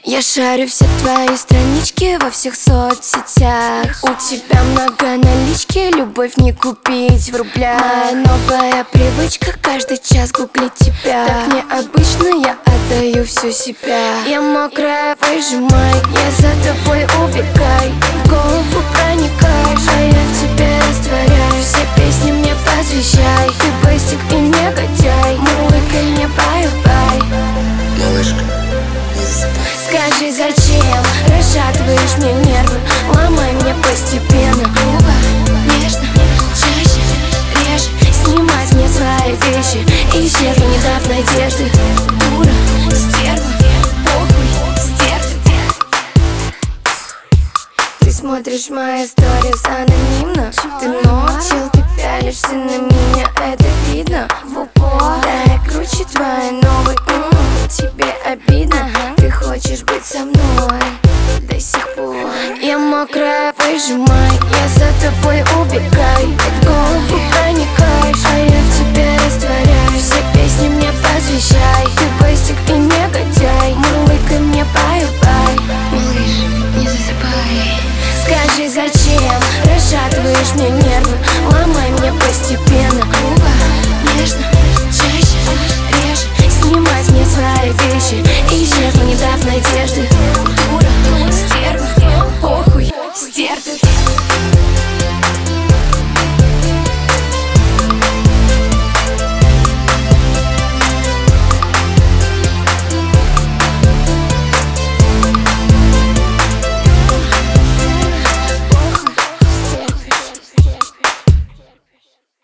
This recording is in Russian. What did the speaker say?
Я шарю все твои странички во всех соцсетях. У тебя много налички, любовь не купить в рублях. Моя новая привычка каждый час гуглить тебя. Так необычно, я отдаю всю себя. Я мокрая, выжимай, я за тобой убегай. В голову проникаешь, а я в тебе растворяюсь. Все песни мне посвящай. Ты бейсик и негодяй, мурлыкай мне бай-бай. Малышка, не засыпай. Скажи, зачем расшатываешь мне нервы? Ломай мне постепенно. Грубо, нежно, чаще, реже. Снимай с меня свои вещи. Исчезла, не дав надежды. Дура, стерва, похуй, стерва. Ты смотришь мои сторис анонимно. Ты ночил, ты пялишься на меня, это видно в упор. Да, я круче твоей новой, тебе обидно. Ты хочешь быть со мной до сих пор. Я мокрая, выжимай, я за тобой убегай. В голову проникаешь, а я в тебе растворяюсь. Все песни мне посвящай. Ты бейсик и негодяй, мурлыкай мне бай-бай. Малыш, не засыпай. Скажи, зачем расшатываешь мне нервы? Ломай мне постепенно. Грубо, нежно, чаще, реже. Снимай с меня свои вещи. Исчезла, не дав надежды.